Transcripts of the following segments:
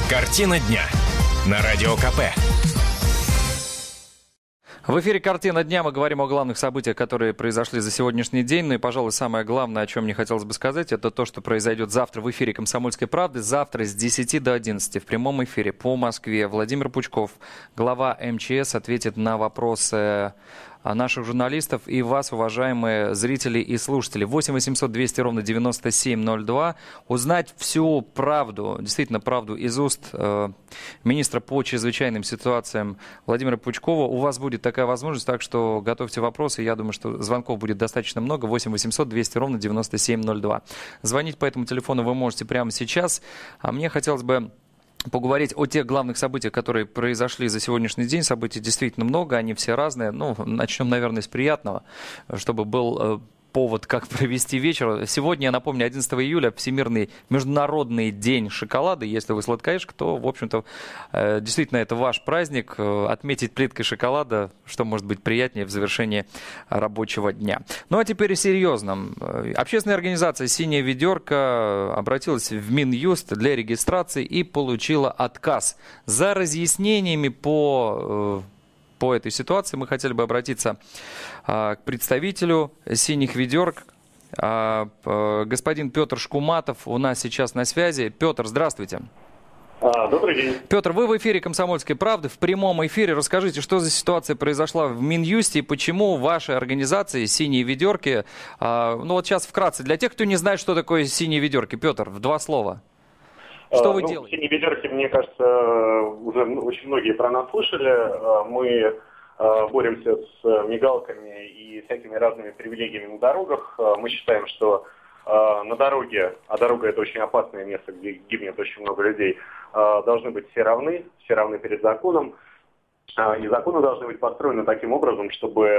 Картина дня на Радио КП. В эфире «Картина дня» мы говорим о главных событиях, которые произошли за сегодняшний день. Ну и, пожалуй, самое главное, о чем мне хотелось бы сказать, это то, что произойдет завтра в эфире «Комсомольской правды». Завтра с 10 до 11 в прямом эфире по Москве Владимир Пучков, глава МЧС, ответит на вопросы наших журналистов и вас, уважаемые зрители и слушатели. 8 800 200 ровно 9702. Узнать всю правду, действительно правду из уст министра по чрезвычайным ситуациям Владимира Пучкова. У вас будет такая возможность, так что готовьте вопросы. Я думаю, что звонков будет достаточно много. 8 800 200 ровно 9702. Звонить по этому телефону вы можете прямо сейчас. А мне хотелось бы поговорить о тех главных событиях, которые произошли за сегодняшний день. Событий действительно много, они все разные. Ну, начнем, наверное, с приятного, чтобы был повод, как провести вечер. Сегодня, я напомню, 11 июля, Всемирный международный день шоколада. Если вы сладкоежка, то, в общем-то, действительно, это ваш праздник. Отметить плиткой шоколада, что может быть приятнее в завершении рабочего дня. Ну, а теперь о серьезном. Общественная организация «Синяя ведерко» обратилась в Минюст для регистрации и получила отказ. За разъяснениями по этой ситуации мы хотели бы обратиться к представителю «Синих ведерок». Господин Петр Шкуматов у нас сейчас на связи. Петр, здравствуйте. Добрый день. Петр, вы в эфире «Комсомольской правды», в прямом эфире. Расскажите, что за ситуация произошла в Минюсте и почему вашей организации «Синие ведерки», ну вот сейчас вкратце, для тех, кто не знает, что такое «Синие ведерки», Петр, в два слова. Что вы делаете? «Синие ведерки», мне кажется, уже очень многие про нас слышали. Мы боремся с мигалками и всякими разными привилегиями на дорогах. Мы считаем, что на дороге, а дорога — это очень опасное место, где гибнет очень много людей, должны быть все равны перед законом. И законы должны быть построены таким образом, чтобы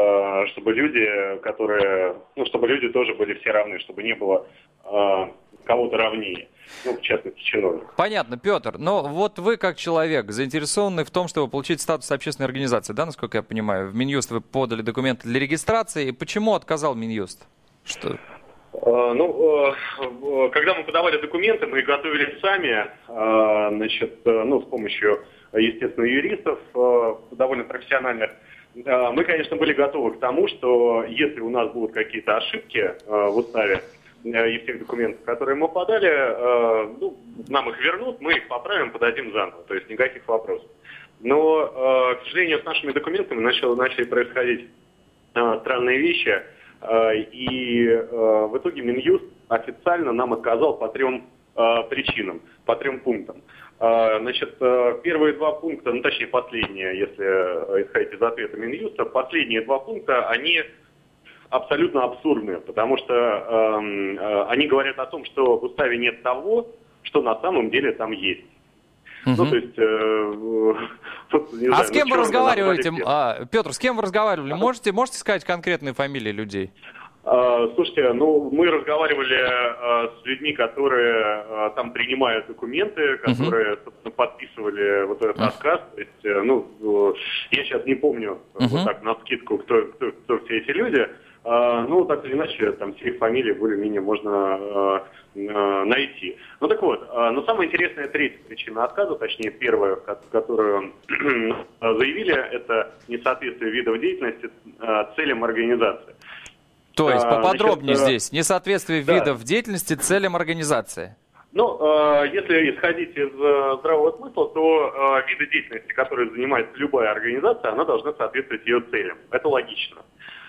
люди, чтобы люди тоже были все равны, чтобы не было кого-то равнее. Ну, в частности, чиновник. Понятно, Петр. Но вот вы, как человек, заинтересованный в том, чтобы получить статус общественной организации, да, насколько я понимаю, в Минюст вы подали документы для регистрации. И почему отказал Минюст? Что? Когда мы подавали документы, мы их готовили сами, с помощью, естественно, юристов, довольно профессиональных. Мы, конечно, были готовы к тому, что если у нас будут какие-то ошибки в уставе, и всех документов, которые мы подали, нам их вернут, мы их поправим, подадим заново, то есть никаких вопросов. Но, к сожалению, с нашими документами начали происходить странные вещи, и в итоге Минюст официально нам отказал по трем причинам, по трем пунктам. Первые два пункта, точнее последние, если исходить из ответа Минюста, последние два пункта, они абсолютно абсурдные, потому что они говорят о том, что в уставе нет того, что на самом деле там есть. Угу. С кем вы разговариваете? Петр, с кем вы разговаривали? Можете сказать конкретные фамилии людей? Слушайте, мы разговаривали с людьми, которые там принимают документы, которые, собственно, подписывали вот этот отказ. То есть, я сейчас не помню вот так навскидку, кто все эти люди. Так или иначе, там все их фамилии более-менее можно найти. Так вот, но самая интересная третья причина отказа, точнее первая, которую заявили, это несоответствие видов деятельности целям организации. То есть поподробнее здесь, несоответствие видов деятельности целям организации. Если исходить из здравого смысла, то виды деятельности, которые занимается любая организация, она должна соответствовать ее целям. Это логично.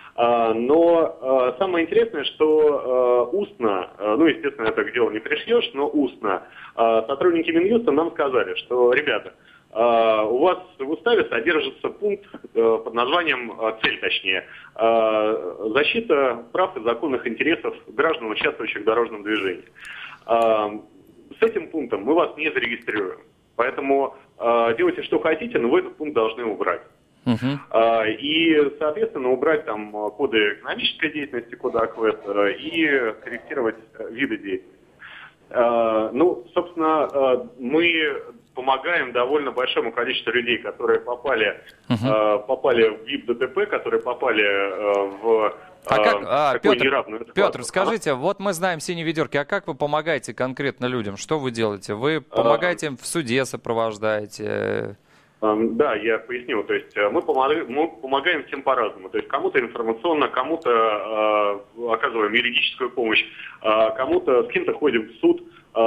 Но самое интересное, что устно, естественно, это к делу не пришьешь, но устно, сотрудники Минюста нам сказали, что, ребята, у вас в уставе содержится пункт под названием, цель точнее, защита прав и законных интересов граждан, участвующих в дорожном движении. С этим пунктом мы вас не зарегистрируем. Поэтому делайте, что хотите, но вы этот пункт должны убрать. И, соответственно, убрать там коды экономической деятельности, коды АКВЭД, и корректировать виды деятельности. Собственно, мы помогаем довольно большому количеству людей, которые попали в ВИП ДТП, которые попали в Петр, скажите, вот мы знаем синие ведерки, а как вы помогаете конкретно людям? Что вы делаете? Вы помогаете им в суде, сопровождаете? Да, я пояснил. То есть мы помогаем всем по-разному. То есть кому-то информационно, кому-то оказываем юридическую помощь, кому-то с кем-то ходим в суд,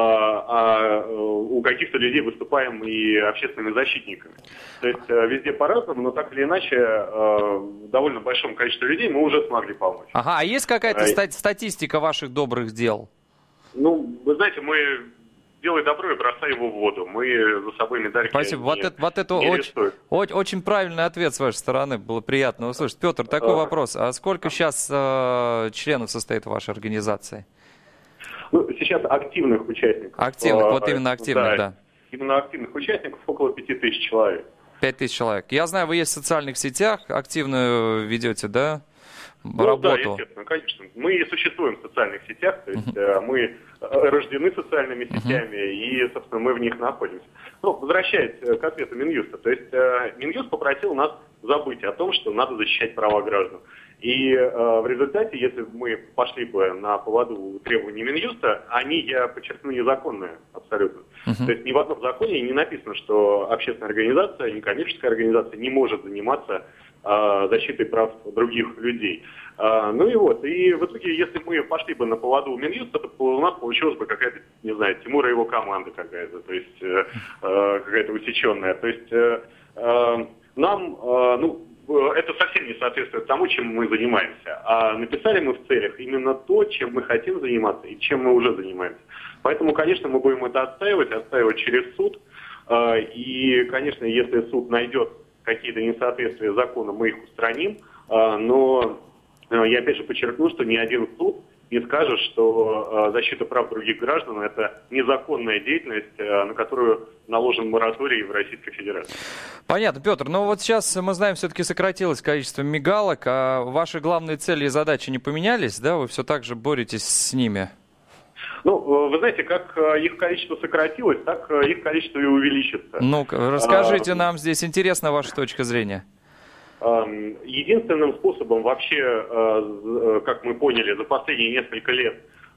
а у каких-то людей выступаем и общественными защитниками. То есть везде по-разному, но так или иначе довольно большому количеству людей мы уже смогли помочь. Ага, а есть какая-то статистика ваших добрых дел? Ну, вы знаете, мы... Делай добро и бросай его в воду. Мы за собой медальки. Спасибо. Это очень правильный ответ с вашей стороны. Было приятно услышать. Петр, такой вопрос. А сколько сейчас членов состоит в вашей организации? Ну, сейчас активных участников. Активных, вот именно активных, да. Именно активных участников около 5000 человек. 5000 человек. Я знаю, вы есть в социальных сетях, активно ведете, да? Работу. Да, естественно, конечно. Мы и существуем в социальных сетях, то есть мы рождены социальными сетями, и, собственно, мы в них находимся. Ну, возвращаясь к ответу Минюста, то есть Минюст попросил нас забыть о том, что надо защищать права граждан. И в результате, если бы мы пошли бы на поводу требований Минюста, они, я подчеркну, незаконные абсолютно. То есть ни в одном законе не написано, что общественная организация, некоммерческая организация не может заниматься защитой прав других людей. Ну и вот, и в итоге, если мы пошли бы на поводу у Минюста, то у нас получилась бы какая-то, не знаю, Тимура и его команда какая-то, то есть какая-то усеченная. То есть нам, это совсем не соответствует тому, чем мы занимаемся. А написали мы в целях именно то, чем мы хотим заниматься и чем мы уже занимаемся. Поэтому, конечно, мы будем это отстаивать через суд. И, конечно, если суд найдет какие-то несоответствия закону, мы их устраним. Но я опять же подчеркну, что ни один суд не скажет, что защита прав других граждан – это незаконная деятельность, на которую наложен мораторий в Российской Федерации. Понятно, Петр. Но вот сейчас мы знаем, все-таки сократилось количество мигалок, а ваши главные цели и задачи не поменялись, да? Вы все так же боретесь с ними? Ну, вы знаете, как их количество сократилось, так их количество и увеличится. Ну-ка, расскажите нам здесь, интересна ваша точка зрения. Единственным способом вообще, как мы поняли, за последние несколько лет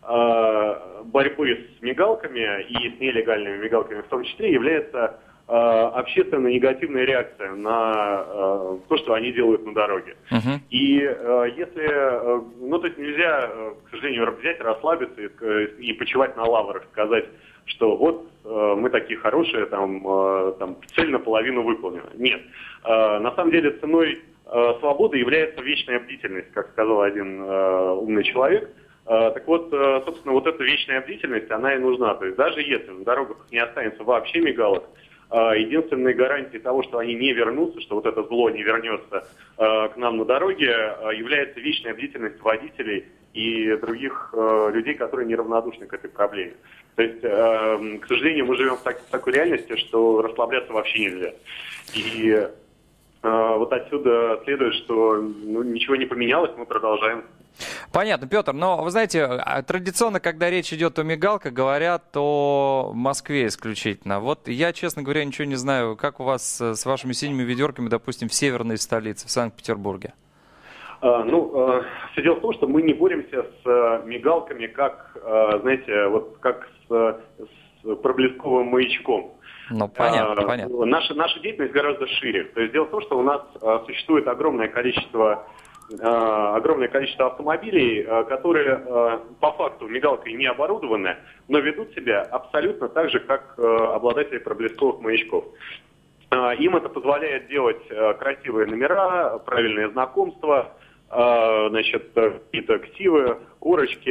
борьбы с мигалками и с нелегальными мигалками в том числе является общественно негативная реакция на то, что они делают на дороге. И если, то есть нельзя, к сожалению, взять, расслабиться и почивать на лаврах, сказать, что вот мы такие хорошие, там цель наполовину выполнена. Нет. На самом деле ценой свободы является вечная бдительность, как сказал один умный человек. Так вот, собственно, вот эта вечная бдительность, она и нужна. То есть даже если на дорогах не останется вообще мигалок, единственной гарантией того, что они не вернутся, что вот это зло не вернется к нам на дороге, является вечная бдительность водителей и других людей, которые неравнодушны к этой проблеме. То есть, к сожалению, мы живем в такой реальности, что расслабляться вообще нельзя. И вот отсюда следует, что ничего не поменялось, мы продолжаем. Понятно, Петр, но вы знаете, традиционно, когда речь идет о мигалках, говорят о Москве исключительно. Вот я, честно говоря, ничего не знаю, как у вас с вашими синими ведерками, допустим, в северной столице, в Санкт-Петербурге? Все дело в том, что мы не боремся с мигалками, как, знаете, вот как с проблесковым маячком. Ну, понятно. Наша деятельность гораздо шире. То есть дело в том, что у нас существует огромное количество автомобилей, которые по факту мигалкой не оборудованы, но ведут себя абсолютно так же, как обладатели проблесковых маячков. Им это позволяет делать красивые номера, правильные знакомства, какие-то ксивы, корочки,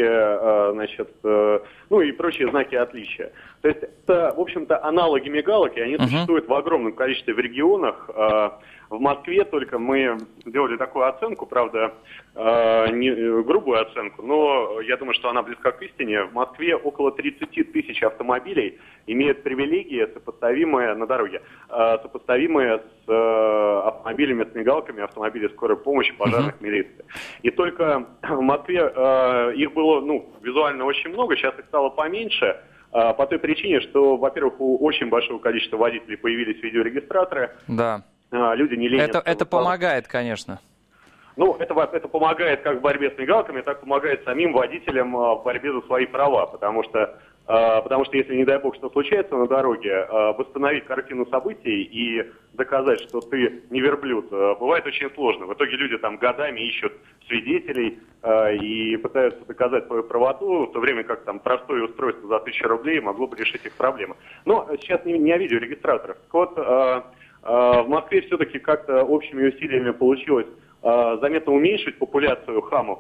и прочие знаки отличия. То есть это, в общем-то, аналоги мигалок, и они существуют в огромном количестве в регионах. В Москве только мы делали такую оценку, правда, не грубую оценку, но я думаю, что она близка к истине. В Москве около 30 тысяч автомобилей имеют привилегии, сопоставимые на дороге, сопоставимые с автомобилями с мигалками, автомобили скорой помощи, пожарных, милиции. И только в Москве их было, визуально очень много, сейчас их стало поменьше, по той причине, что, во-первых, у очень большого количества водителей появились видеорегистраторы. Да. Люди не ленятся. Это помогает, конечно. Ну, это помогает как в борьбе с мигалками, так помогает самим водителям в борьбе за свои права, потому что если, не дай бог, что случается на дороге, восстановить картину событий и доказать, что ты не верблюд, бывает очень сложно. В итоге люди там годами ищут свидетелей и пытаются доказать свою правоту, в то время как там простое устройство за 1000 рублей могло бы решить их проблемы. Но сейчас не о видеорегистраторах. Так вот, в Москве все-таки как-то общими усилиями получилось заметно уменьшить популяцию хамов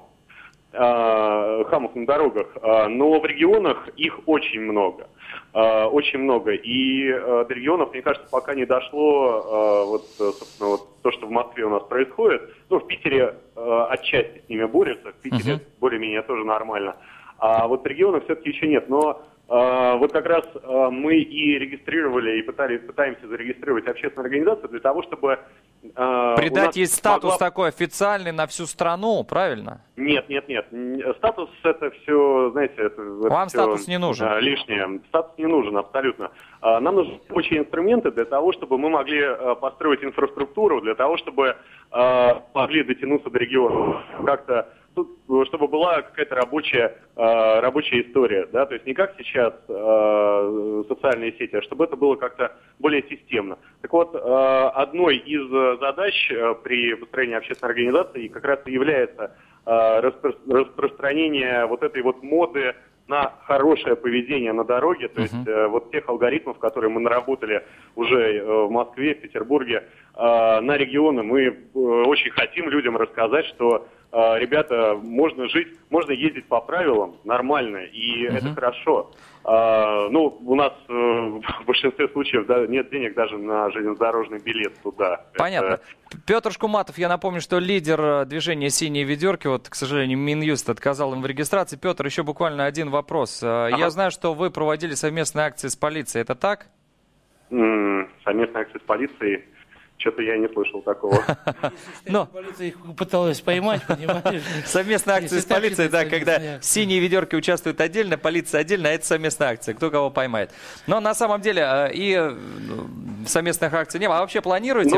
на дорогах, но в регионах их очень много. Очень много. И до регионов, мне кажется, пока не дошло собственно, то, что в Москве у нас происходит. Ну, в Питере отчасти с ними борются, в Питере более-менее тоже нормально. А вот в регионах все-таки еще нет. Но вот как раз мы и регистрировали, и пытаемся зарегистрировать общественную организацию для того, чтобы... Придать ей статус такой официальный на всю страну, правильно? Нет. Статус это все, знаете, это вам все статус не нужен? Лишнее. Статус не нужен, абсолютно. Нам нужны рабочие инструменты для того, чтобы мы могли построить инфраструктуру, для того, чтобы могли дотянуться до регионов. Как-то, чтобы была какая-то рабочая история, да, то есть не как сейчас социальные сети, а чтобы это было как-то более системно. Так вот, одной из задач при построении общественной организации как раз и является распространение вот этой вот моды на хорошее поведение на дороге, то есть вот тех алгоритмов, которые мы наработали уже в Москве, в Петербурге, на регионы. Мы очень хотим людям рассказать, что, ребята, можно жить, можно ездить по правилам нормально, и это хорошо. Ну, у нас в большинстве случаев нет денег даже на железнодорожный билет туда. Понятно. Петр Шкуматов, я напомню, что лидер движения «Синие ведерки», вот, к сожалению, Минюст отказал им в регистрации. Петр, еще буквально один вопрос. Я знаю, что вы проводили совместные акции с полицией, это так? Совместные акции с полицией? Что-то я не слышал такого. Но полиция их пыталась поймать, понимаешь? Совместная акция с полицией, да, когда «Синие ведерки» участвуют отдельно, полиция отдельно, а это совместная акция, кто кого поймает. Но на самом деле и совместных акций не было. А вообще планируете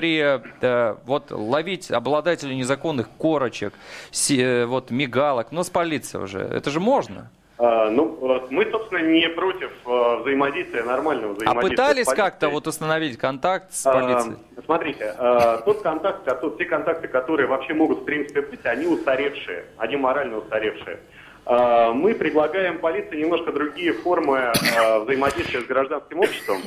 вот ловить обладателей незаконных корочек, вот мигалок, но с полицией уже? Это же можно. Ну, мы, собственно, не против взаимодействия, нормального взаимодействия. А пытались как-то вот установить контакт с полицией? Смотрите, те контакты, которые вообще могут в принципе быть, они устаревшие, они морально устаревшие. Мы предлагаем полиции немножко другие формы взаимодействия с гражданским обществом,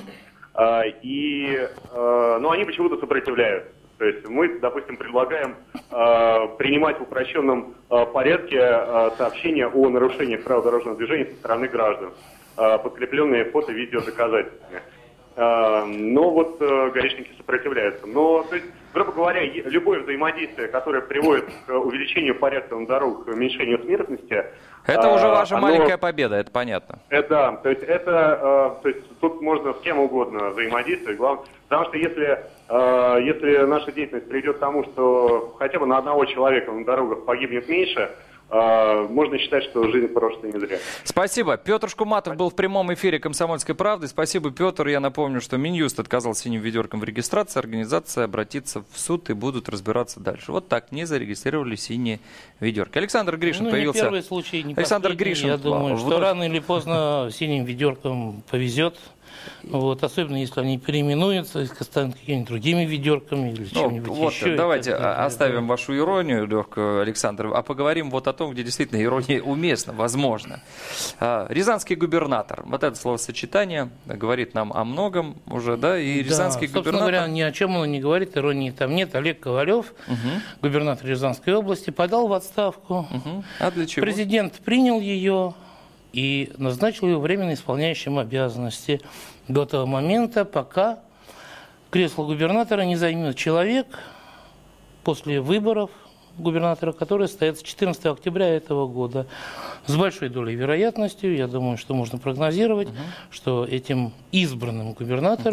но они почему-то сопротивляются. То есть мы, допустим, предлагаем принимать в упрощенном порядке сообщения о нарушениях правил дорожного движения со стороны граждан, подкрепленные фото-видеодоказательствами. Но вот гаишники сопротивляются. Но, то есть, грубо говоря, любое взаимодействие, которое приводит к увеличению порядка на дорогах, к уменьшению смертности... Это уже ваша маленькая победа, это понятно. Да, то есть тут можно с кем угодно взаимодействовать. Потому что если наша деятельность приведет к тому, что хотя бы на одного человека на дорогах погибнет меньше, можно считать, что жизнь прожита не зря. Спасибо. Петр Шкуматов был в прямом эфире «Комсомольской правды». Спасибо, Петр. Я напомню, что Минюст отказал «Синим ведеркам» в регистрации. Организация обратится в суд и будут разбираться дальше. Вот так не зарегистрировали «Синие ведерки». Александр Гришин появился. Не первый случай, не Александр Гришин. Я думаю, что рано или поздно «Синим ведеркам» повезет. Вот, особенно если они переименуются, станут какими-нибудь другими ведерками или чем-нибудь вот, еще. Давайте оставим вашу иронию легкую, Александр, а поговорим вот о том, где действительно ирония уместна, возможно. Рязанский губернатор. Вот это словосочетание говорит нам о многом уже, да? И рязанский собственно губернатор... говоря, ни о чем он не говорит, иронии там нет. Олег Ковалев, губернатор Рязанской области, подал в отставку. А для чего? Президент принял ее и назначил его временно исполняющим обязанности до того момента, пока кресло губернатора не займет человек после выборов губернатора, которые состоятся 14 октября этого года. С большой долей вероятности, я думаю, что можно прогнозировать, что этим избранным губернатором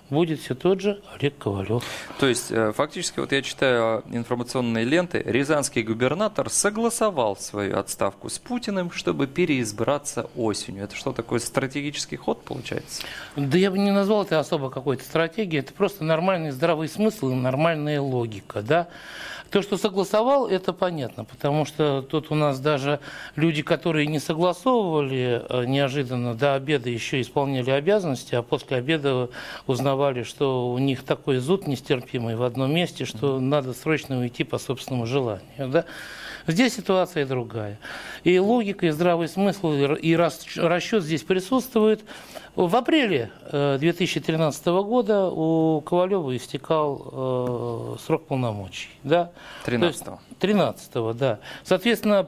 будет все тот же Олег Ковалев. То есть, фактически, вот я читаю информационные ленты, рязанский губернатор согласовал свою отставку с Путиным, чтобы переизбраться осенью. Это что, такой стратегический ход получается? Да я бы не назвал это особо какой-то стратегией, это просто нормальный здравый смысл и нормальная логика, да. То, что согласовал, это понятно, потому что тут у нас даже люди, которые не согласовывали, неожиданно до обеда еще исполняли обязанности, а после обеда узнавали, что у них такой зуд нестерпимый в одном месте, что надо срочно уйти по собственному желанию. Да? Здесь ситуация другая. И логика, и здравый смысл, и расчет здесь присутствует. В апреле 2013 года у Ковалева истекал срок полномочий. Да? 13-го. 13-го, да. Соответственно,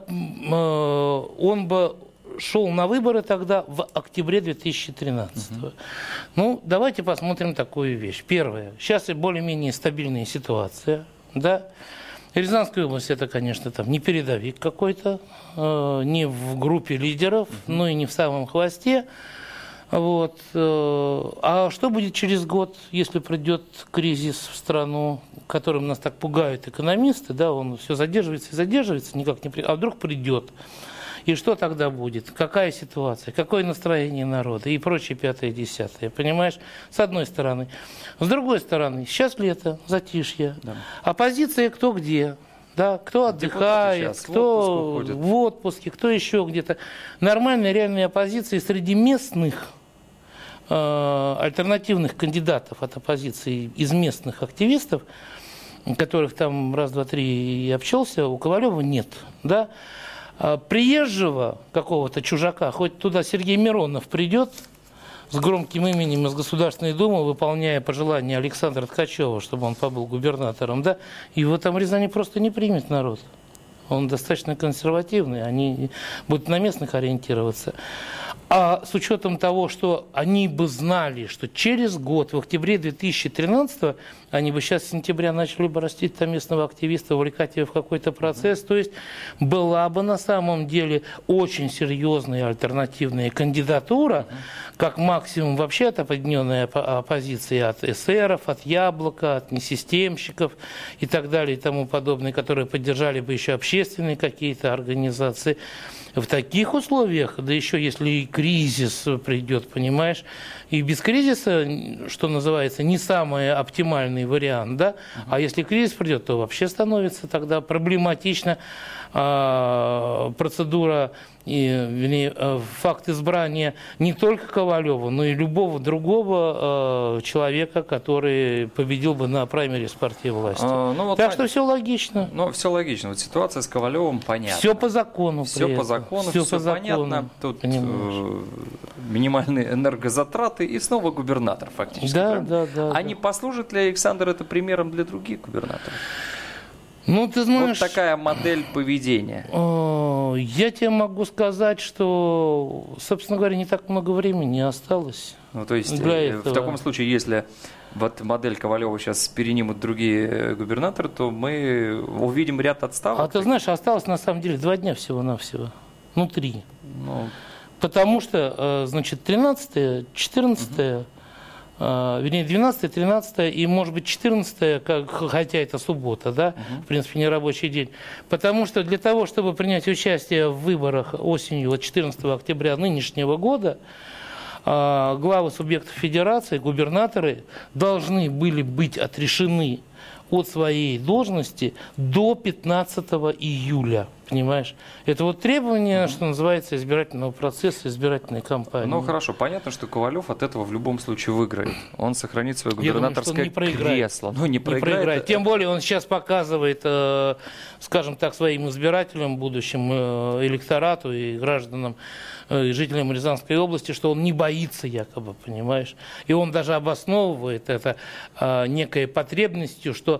он бы шел на выборы тогда в октябре 2013-го. Ну, давайте посмотрим такую вещь. Первое. Сейчас более-менее стабильная ситуация. Да? Рязанская область, это, конечно, там не передовик какой-то, не в группе лидеров, но и не в самом хвосте. Вот. А что будет через год, если придет кризис в страну, которым нас так пугают экономисты, да, он все задерживается и задерживается, никак не придет, а вдруг придет. И что тогда будет? Какая ситуация? Какое настроение народа? И прочее, пятое, десятое. Понимаешь? С одной стороны. С другой стороны, сейчас лето, затишье. Да. Оппозиция кто где? Да, кто отдыхает, кто в отпуске, кто еще где-то. Нормальная, реальная оппозиция среди местных альтернативных кандидатов от оппозиции из местных активистов, которых там раз, два, три и общался, у Ковалева нет. Да? Приезжего какого-то чужака, хоть туда Сергей Миронов придет с громким именем из Государственной Думы, выполняя пожелания Александра Ткачева, чтобы он побыл губернатором, да, его там в Рязани просто не примет народ. Он достаточно консервативный, они будут на местных ориентироваться. А с учетом того, что они бы знали, что через год, в октябре 2013, они бы сейчас с сентября начали бы растить там местного активиста, вовлекать его в какой-то процесс. То есть была бы на самом деле очень серьезная альтернативная кандидатура, как максимум вообще от объединенной оппозиции, от эсеров, от Яблока, от несистемщиков и так далее и тому подобное, которые поддержали бы еще общественные какие-то организации. В таких условиях, да еще если и кризис придет, понимаешь, и без кризиса, что называется, не самый оптимальный вариант, да, а если кризис придет, то вообще становится тогда проблематично процедура, вернее, факт избрания не только Ковалева, но и любого другого человека, который победил бы на праймерис партии власти. Так что все логично. Ну, все логично. Вот ситуация с Ковалевым понятна. Все по закону. Все по закону, все понятно. Тут минимальные энергозатраты и снова губернатор фактически. Да. А не послужит ли, Александр, это примером для других губернаторов? Ну, ты знаешь, вот такая модель поведения. Я тебе могу сказать, что, собственно говоря, не так много времени осталось. Ну, то есть, в таком случае, если вот модель Ковалева сейчас перенимут другие губернаторы, то мы увидим ряд отставок. А ты знаешь, осталось на самом деле 2 дня всего-навсего. Ну, 3. Потому что, значит, 13-е, 14-е, вернее, 12, 13 и, может быть, 14, хотя это суббота, да, в принципе, не рабочий день. Потому что для того, чтобы принять участие в выборах осенью 14 октября нынешнего года, главы субъектов федерации, губернаторы должны были быть отрешены от своей должности до 15 июля. Понимаешь? Это вот требование, что называется, избирательного процесса, избирательной кампании. Ну хорошо, понятно, что Ковалев от этого в любом случае выиграет. Он сохранит свое губернаторское кресло. Ну, не проиграет. Тем более он сейчас показывает, скажем так, своим избирателям, будущим электорату и гражданам, и жителям Рязанской области, что он не боится якобы, понимаешь? И он даже обосновывает это некой потребностью, что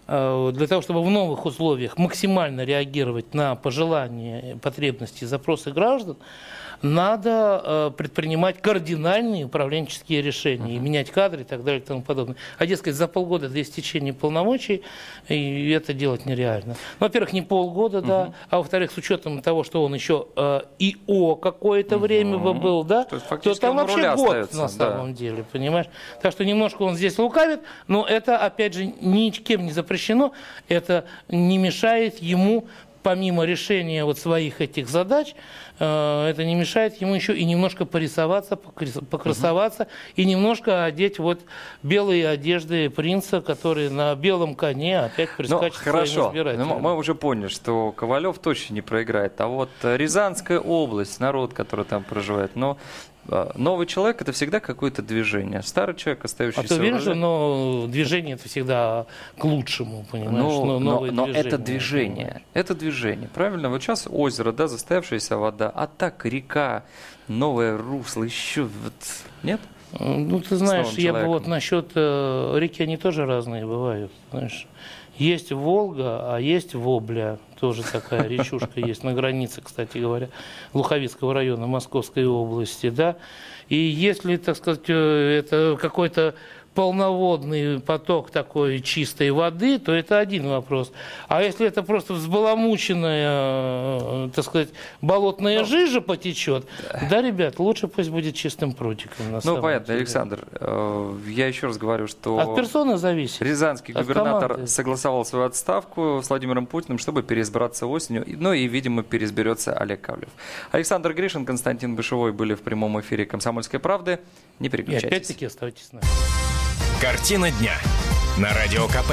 для того, чтобы в новых условиях максимально реагировать на пожелания, потребности, запросы граждан, надо предпринимать кардинальные управленческие решения, и менять кадры и так далее и тому подобное. А, дескать, за полгода до истечения полномочий и это делать нереально. Ну, во-первых, не полгода, да, а во-вторых, с учетом того, что он еще ИО какое-то время бы был, да, то там вообще год на самом деле, понимаешь? Так что немножко он здесь лукавит, но это, опять же, никем не запрещено, это не мешает ему, помимо решения вот своих этих задач, это не мешает ему еще и немножко порисоваться, покрасоваться, и немножко одеть вот белые одежды принца, который на белом коне опять прискачет к своим избирателям. Мы уже поняли, что Ковалев точно не проиграет. А вот Рязанская область, народ, который там проживает, но новый человек — это всегда какое-то движение. Старый человек, остающийся... А ты уверен, но движение — это всегда к лучшему, понимаешь? Но это движение. Это движение, правильно? Вот сейчас озеро, да, застоявшаяся вода, а так река, новое русло, еще вот... Нет? Ну, ты знаешь, я бы вот насчет реки, они тоже разные бывают, знаешь. Есть Волга, а есть Вобля. Тоже такая речушка есть на границе, кстати говоря, Луховицкого района Московской области, да. И если, так сказать, это какой-то полноводный поток такой чистой воды, то это один вопрос. А если это просто взбаламученная, так сказать, болотная жижа потечет, да, ребят, лучше пусть будет чистым прудиком. Ну, понятно, деле. Александр, я еще раз говорю, что... От персоны зависит. Рязанский губернатор согласовал свою отставку с Владимиром Путиным, чтобы переизбраться осенью. Ну и, видимо, переизберется Олег Ковалев. Александр Гришин, Константин Бышевой были в прямом эфире «Комсомольской правды». Не переключайтесь. И опять-таки оставайтесь с нами. Картина дня на Радио КП.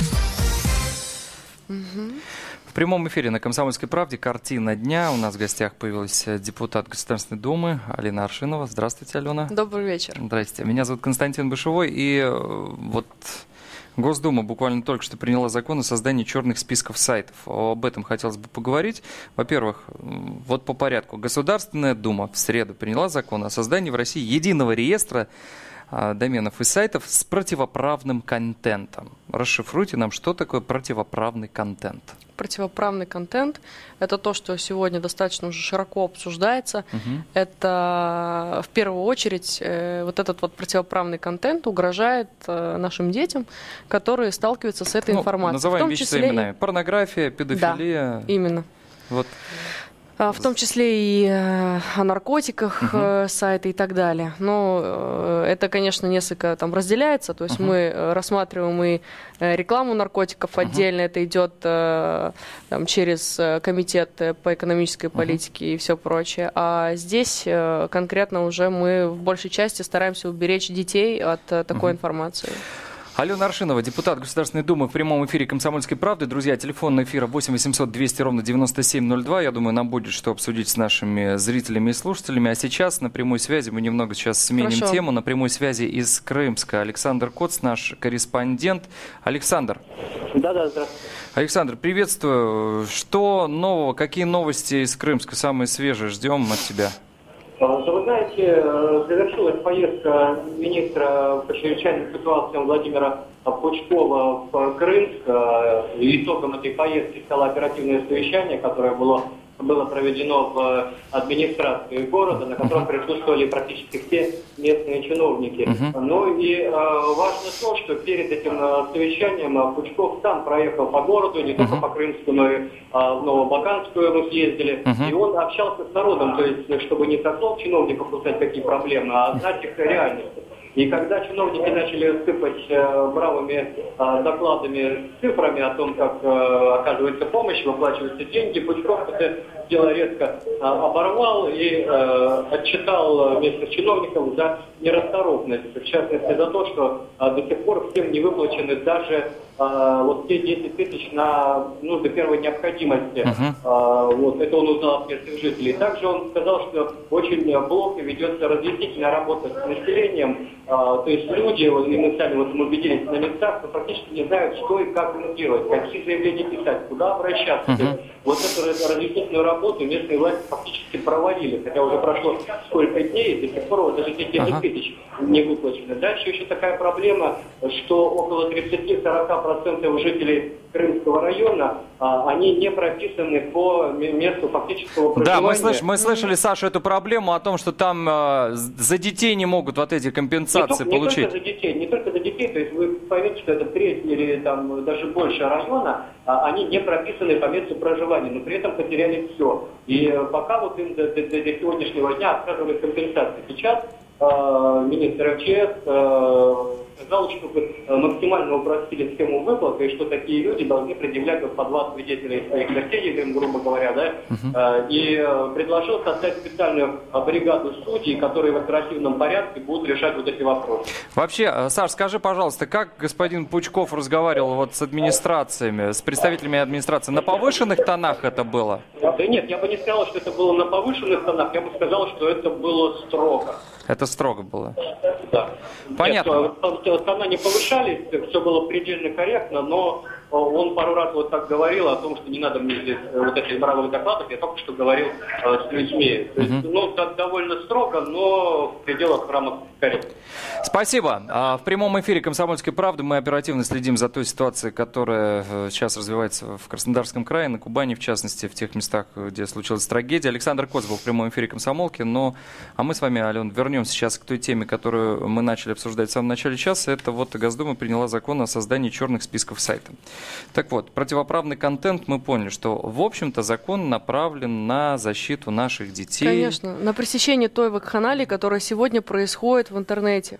В прямом эфире на «Комсомольской правде» «Картина дня». У нас в гостях появилась депутат Государственной Думы Алена Аршинова. Здравствуйте, Алена. Добрый вечер. Здравствуйте. Меня зовут Константин Бышевой. И вот Госдума буквально только что приняла закон о создании черных списков сайтов. Об этом хотелось бы поговорить. Во-первых, вот по порядку. Государственная Дума в среду приняла закон о создании в России единого реестра доменов и сайтов с противоправным контентом. Расшифруйте нам, что такое противоправный контент. Противоправный контент – это то, что сегодня достаточно уже широко обсуждается. Это в первую очередь вот этот вот противоправный контент угрожает нашим детям, которые сталкиваются с этой информацией. Называем вещи своими именами. Порнография, педофилия. Да, именно. Вот. В том числе и о наркотиках, сайты и так далее. Но это, конечно, несколько там разделяется. То есть мы рассматриваем и рекламу наркотиков отдельно. Это идет там, через комитет по экономической политике и все прочее. А здесь конкретно уже мы в большей части стараемся уберечь детей от такой информации. Алена Аршинова, депутат Государственной Думы в прямом эфире «Комсомольской правды». Друзья, телефон эфира 8 800 200 ровно 9702. Я думаю, нам будет что обсудить с нашими зрителями и слушателями. А сейчас на прямой связи, мы немного сейчас сменим тему, на прямой связи из Крымска Александр Коц, наш корреспондент. Александр. Да, здравствуйте. Александр, приветствую. Что нового, какие новости из Крымска, самые свежие, ждем от тебя? Вы знаете, завершилась поездка министра по чрезвычайным ситуациям Владимира Пучкова в Крымск. Итогом этой поездки стало оперативное совещание, которое было проведено в администрации города, на котором присутствовали практически все местные чиновники. Ну и важно то, что перед этим совещанием Пучков сам проехал по городу, не только по Крымску, но и в Новобаканскую мы съездили, и он общался с народом, то есть чтобы не со слов чиновников узнать, какие проблемы, а знать их реальность. И когда чиновники начали сыпать бравыми докладами, цифрами о том, как оказывается помощь, выплачиваются деньги, Пучков это дело резко оборвал и отчитал местных чиновников за нерасторопность. В частности, за то, что до сих пор всем не выплачены даже вот те 10 тысяч на нужды первой необходимости. Вот, это он узнал от местных жителей. Также он сказал, что очень плохо ведется разъяснительная работа с населением, То есть люди, и мы сами убедились на местах, практически не знают, что и как им делать, какие заявления писать, куда обращаться. Вот эту разъяснительную работу местные власти фактически провалили, хотя уже прошло сколько дней, и до сих пор вот даже 10 тысяч не выплачено. Дальше еще такая проблема, что около 30-40% жителей Крымского района, они не прописаны по месту фактического проживания. Да, мы слышали, Саша, эту проблему о том, что там за детей не могут вот эти компенсации получить. Не только за детей, то есть вы поймете, что это треть или там даже больше района, они не прописаны по месту проживания, но при этом потеряли все. И пока вот им до сегодняшнего дня отказывают компенсации. Сейчас министр МЧС сказал, чтобы максимально упростили схему выплаты, и что такие люди должны предъявлять по 2 свидетеля своих соседей, грубо говоря, да, и предложил создать специальную бригаду судей, которые в оперативном порядке будут решать вот эти вопросы. Вообще, Саш, скажи, пожалуйста, как господин Пучков разговаривал вот с администрациями, с представителями администрации? На повышенных тонах это было? Да нет, я бы не сказал, что это было на повышенных тонах, я бы сказал, что это было строго. Это строго было? Да. Понятно. Нет, тона не повышались, все было предельно корректно, но он пару раз вот так говорил о том, что не надо мне здесь вот этих моровых докладов, я только что говорил с людьми. То есть, довольно строго, но в пределах рамок корректно. Спасибо. В прямом эфире «Комсомольской правды» мы оперативно следим за той ситуацией, которая сейчас развивается в Краснодарском крае, на Кубани, в частности, в тех местах, где случилась трагедия. Александр Коц был в прямом эфире «Комсомолки». А мы с вами, Ален, вернемся сейчас к той теме, которую мы начали обсуждать в самом начале часа. Это вот Госдума приняла закон о создании черных списков сайта. Так вот, противоправный контент, мы поняли, что, в общем-то, закон направлен на защиту наших детей. Конечно, на пресечение той вакханалии, которая сегодня происходит в интернете.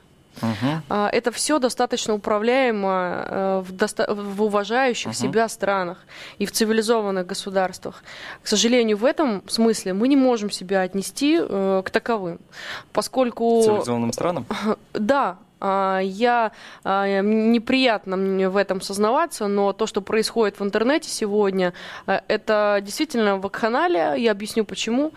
Это все достаточно управляемо в уважающих себя странах и в цивилизованных государствах. К сожалению, в этом смысле мы не можем себя отнести к таковым, поскольку... Цивилизованным странам? Да. Неприятно мне в этом сознаваться, но то, что происходит в интернете сегодня, это действительно вакханалия, я объясню почему.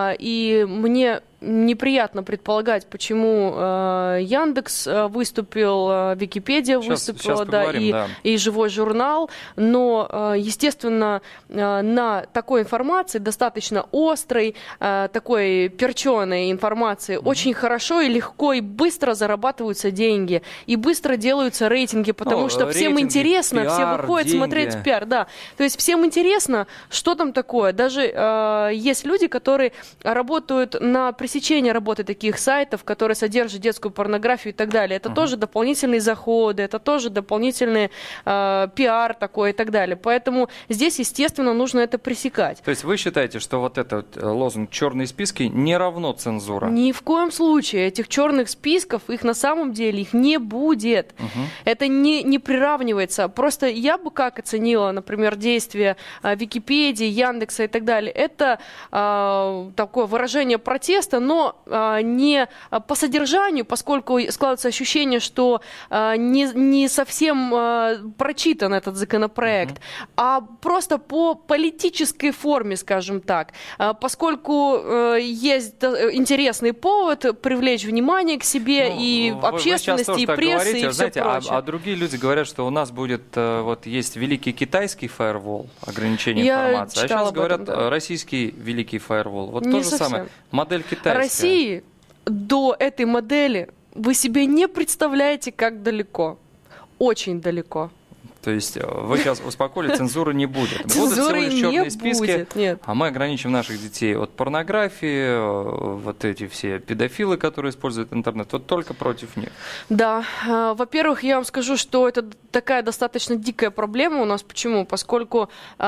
И мне неприятно предполагать, почему Яндекс выступил, Википедия выступила, и Живой журнал, но, естественно, на такой информации, достаточно острой, такой перченой информации, очень хорошо и легко и быстро зарабатываются деньги, и быстро делаются рейтинги, потому что всем интересно, пиар, все выходят деньги. Смотреть пиар, да. То есть всем интересно, что там такое. Даже есть люди, которые работают на пресечение работы таких сайтов, которые содержат детскую порнографию и так далее. Это тоже дополнительные заходы, это тоже дополнительный пиар такой и так далее. Поэтому здесь, естественно, нужно это пресекать. То есть вы считаете, что вот этот лозунг «черные списки» не равно цензура? Ни в коем случае. Этих черных списков, их на самом деле их не будет. Это не приравнивается. Просто я бы как оценила, например, действия Википедии, Яндекса и так далее. Это такое выражение протеста, но не по содержанию, поскольку складывается ощущение, что не совсем прочитан этот законопроект, а просто по политической форме, скажем так. Поскольку есть интересный повод привлечь внимание к себе и общественности, и прессы, и все прочее. А другие люди говорят, что у нас будет, вот есть великий китайский фаервол, ограничение информации, а сейчас говорят российский великий фаервол. Вот то же самое, модель китайская. России до этой модели вы себе не представляете, как далеко. Очень далеко. То есть вы сейчас успокоили, цензуры не будет. Будут всего лишь черные списки, нет. А мы ограничим наших детей от порнографии, вот эти все педофилы, которые используют интернет, вот только против них. Да, во-первых, я вам скажу, что это такая достаточно дикая проблема у нас. Почему? Поскольку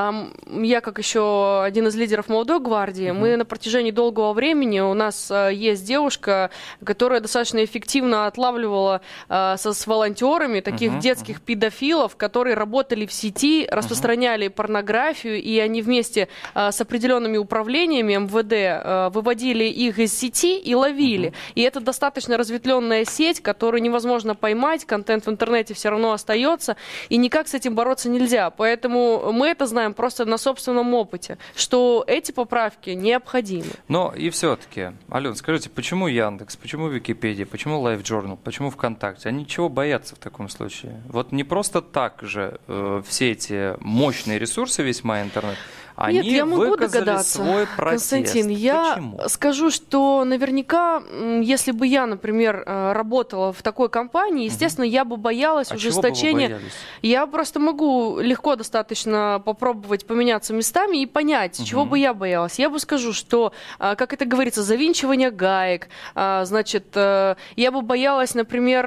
я, как еще один из лидеров молодой гвардии, мы на протяжении долгого времени, у нас есть девушка, которая достаточно эффективно отлавливала с волонтерами таких детских педофилов, которые которые работали в сети, распространяли порнографию, и они вместе с определенными управлениями МВД выводили их из сети и ловили. И это достаточно разветвленная сеть, которую невозможно поймать, контент в интернете все равно остается, и никак с этим бороться нельзя. Поэтому мы это знаем просто на собственном опыте, что эти поправки необходимы. Но и все-таки, Алена, скажите, почему Яндекс, почему Википедия, почему LiveJournal, почему ВКонтакте? Они чего боятся в таком случае? Вот не просто так же все эти мощные ресурсы, весь мой интернет, они Нет, я могу догадаться, свой протест. Константин, я скажу, что наверняка, если бы я, например, работала в такой компании, естественно, я бы боялась ужесточения. Чего бы вы боялись? Я просто могу легко достаточно попробовать поменяться местами и понять, чего бы я боялась. Я бы скажу, что, как это говорится, завинчивание гаек, значит, я бы боялась, например,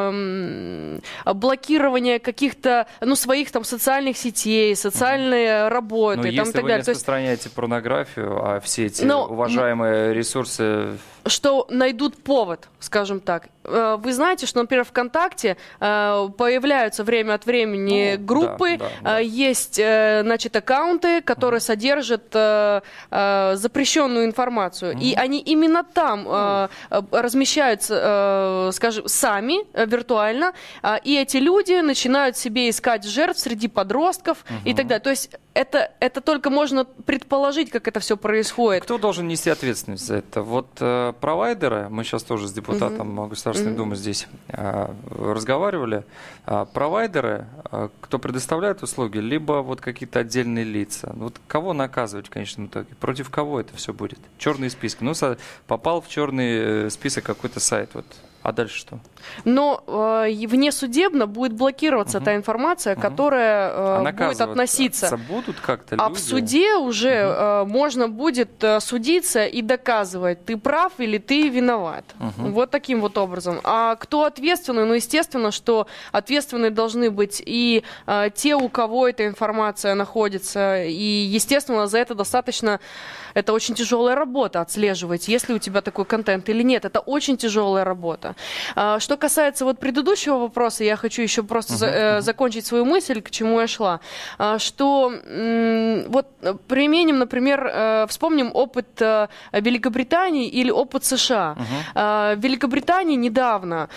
блокирования каких-то, своих там социальных сетей, социальной работы. Если вы не распространяете порнографию, а все эти уважаемые ресурсы... Что найдут повод, скажем так. Вы знаете, что, например, ВКонтакте появляются время от времени группы, есть, значит, аккаунты, которые содержат запрещенную информацию. И они именно там размещаются, скажем, сами, виртуально, и эти люди начинают себе искать жертв среди подростков и так далее. То есть это только можно предположить, как это все происходит. Кто должен нести ответственность за это? Вот провайдеры, мы сейчас тоже с депутатом Государственной Думы здесь разговаривали, провайдеры, кто предоставляет услуги, либо вот какие-то отдельные лица. Вот кого наказывать в конечном итоге? Против кого это все будет? Черные списки. Попал в черный список какой-то сайт, вот. А дальше что? Но внесудебно будет блокироваться та информация, которая будет относиться. Будут как-то люди? А в суде уже можно будет судиться и доказывать, ты прав или ты виноват. Вот таким вот образом. А кто ответственный? Естественно, что ответственны должны быть и те, у кого эта информация находится. И, естественно, за это достаточно... Это очень тяжелая работа отслеживать, есть ли у тебя такой контент или нет. Это очень тяжелая работа. Что касается вот предыдущего вопроса, я хочу еще просто закончить свою мысль, к чему я шла. Что вот применим, например, вспомним опыт Великобритании или опыт США. В Великобритании недавно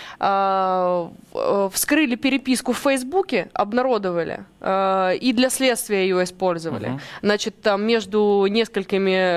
вскрыли переписку в Фейсбуке, обнародовали, и для следствия ее использовали. Значит, там между несколькими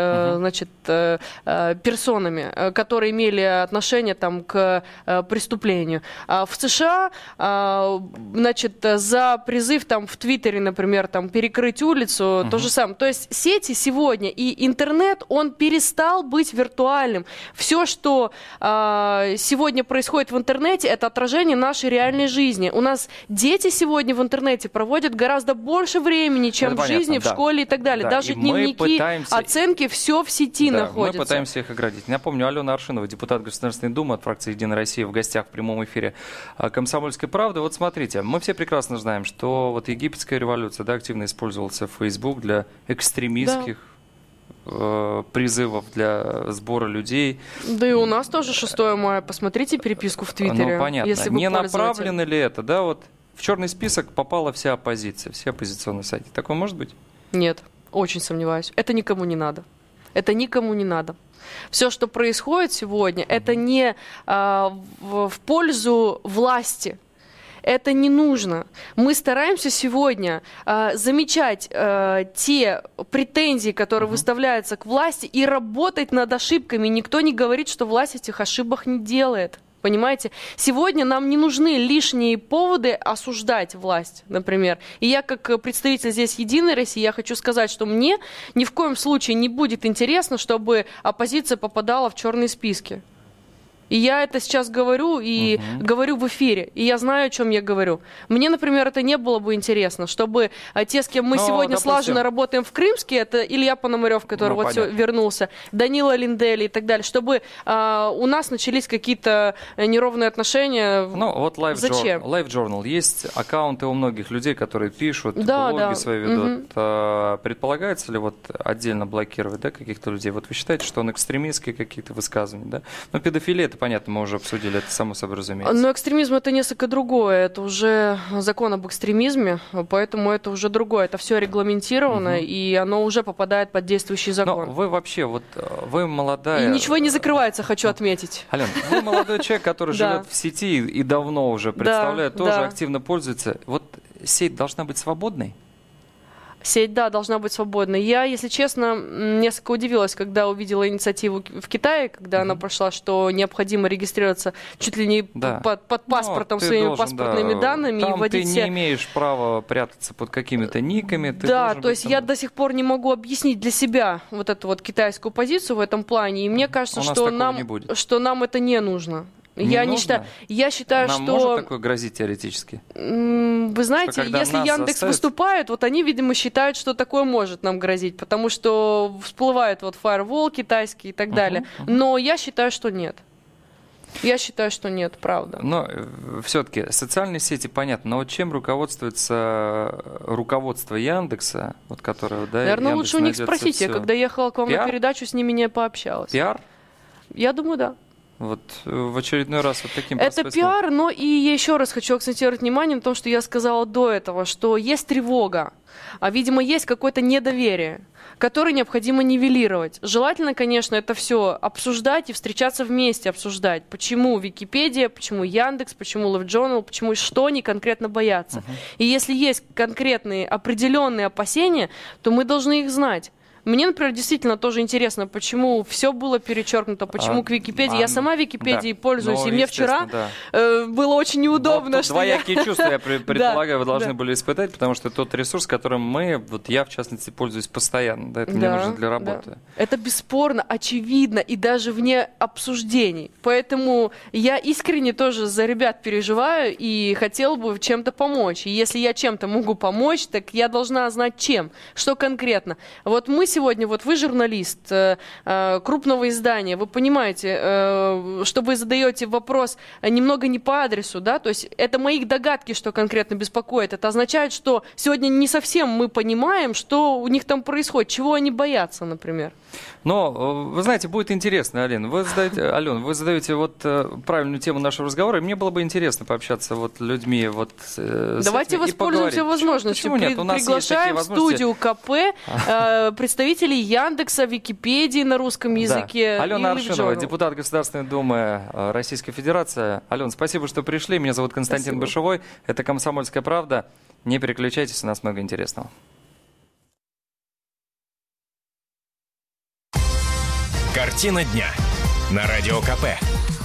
персонами, которые имели отношение там, к преступлению. В США, значит, за призыв там, в Твиттере, например, там, перекрыть улицу, то же самое. То есть сети сегодня и интернет, он перестал быть виртуальным. Все, что сегодня происходит в интернете, это отражение нашей реальной жизни. У нас дети сегодня в интернете проводят гораздо больше времени, чем в жизни, в школе и так далее. Даже дневники, оценки, все в сети находится. Мы пытаемся их оградить. Напомню, Алена Аршинова, депутат Государственной Думы от фракции «Единая Россия», в гостях в прямом эфире «Комсомольской правды». Вот смотрите, мы все прекрасно знаем, что вот египетская революция активно использовался Facebook для экстремистских призывов, для сбора людей. Да и у нас тоже 6 мая. Посмотрите переписку в Твиттере. Ну, понятно. Если вы не направлено ли это, да, вот в черный список попала вся оппозиция, все оппозиционные сайты. Такое может быть? Нет, очень сомневаюсь. Это никому не надо. Это никому не надо. Все, что происходит сегодня, это не в пользу власти. Это не нужно. Мы стараемся сегодня замечать те претензии, которые выставляются к власти, и работать над ошибками. Никто не говорит, что власть этих ошибок не делает. Понимаете? Сегодня нам не нужны лишние поводы осуждать власть, например. И я, как представитель здесь «Единой России», я хочу сказать, что мне ни в коем случае не будет интересно, чтобы оппозиция попадала в черные списки. И я это сейчас говорю и говорю в эфире. И я знаю, о чем я говорю. Мне, например, это не было бы интересно, чтобы те, с кем мы сегодня слаженно работаем в Крымске, это Илья Пономарев, который вернулся, Данила Линдели и так далее, чтобы у нас начались какие-то неровные отношения. Вот LiveJournal. Есть аккаунты у многих людей, которые пишут, блоги свои ведут. Предполагается ли вот отдельно блокировать каких-то людей? Вот вы считаете, что он экстремистские какие-то высказывания? Да? Но педофилия — это это понятно, мы уже обсудили, это само собой разумеется. Но экстремизм — это несколько другое. Это уже закон об экстремизме, поэтому это уже другое. Это все регламентировано, и оно уже попадает под действующий закон. Но вы вообще, вот вы молодая... И ничего не закрывается, хочу отметить. Ален, вы молодой человек, который живет в сети и давно уже представляет, тоже активно пользуется. Вот сеть должна быть свободной? Сеть, да, должна быть свободной. Я, если честно, несколько удивилась, когда увидела инициативу в Китае, когда она прошла, что необходимо регистрироваться чуть ли не под паспортом, своими паспортными данными. Там и вводить ты не имеешь права прятаться под какими-то никами. Да, то есть я до сих пор не могу объяснить для себя вот эту вот китайскую позицию в этом плане. И мне кажется, что нам это не нужно. Я считаю, нам что... может такое грозить теоретически? Вы знаете, если Яндекс выступает, вот они, видимо, считают, что такое может нам грозить, потому что всплывает вот фаервол китайский и так далее. Но я считаю, что нет. Я считаю, что нет, правда. Но все-таки социальные сети, понятно, но вот чем руководствуется руководство Яндекса, вот которое, да, наверное, лучше у них спросить. Я когда ехала к вам на передачу, с ними не пообщалась. Пиар? Я думаю, да. Вот в очередной раз вот таким это пиар, но и еще раз хочу акцентировать внимание на том, что я сказала до этого, что есть тревога, а, видимо, есть какое-то недоверие, которое необходимо нивелировать. Желательно, конечно, это все обсуждать и встречаться вместе, обсуждать, почему Википедия, почему Яндекс, почему LiveJournal, почему что они конкретно боятся. И если есть конкретные определенные опасения, то мы должны их знать. Мне, например, действительно тоже интересно, почему все было перечеркнуто, почему к Википедии. Я сама Википедией пользуюсь, и мне вчера было очень неудобно. Вот двоякие чувства, я предполагаю, вы должны были испытать, потому что тот ресурс, которым я, в частности, пользуюсь постоянно. Это мне нужно для работы. Это бесспорно, очевидно, и даже вне обсуждений. Поэтому я искренне тоже за ребят переживаю и хотела бы чем-то помочь. И если я чем-то могу помочь, так я должна знать чем, что конкретно. Вот мы сегодня, вот вы журналист крупного издания, вы понимаете, что вы задаете вопрос немного не по адресу, да, то есть это мои догадки, что конкретно беспокоит. Это означает, что сегодня не совсем мы понимаем, что у них там происходит, чего они боятся, например. Но, вы знаете, будет интересно, Ален, вы задаете вот правильную тему нашего разговора, и мне было бы интересно пообщаться вот с людьми вот Давайте воспользуемся возможностью. Приглашаем в студию КП представителей Яндекса, Википедии на русском языке. Да. Алена Аршинова, депутат Государственной Думы Российской Федерации. Алена, спасибо, что пришли. Меня зовут Константин Бышевой. Это «Комсомольская правда». Не переключайтесь, у нас много интересного. Картина дня на Радио КП.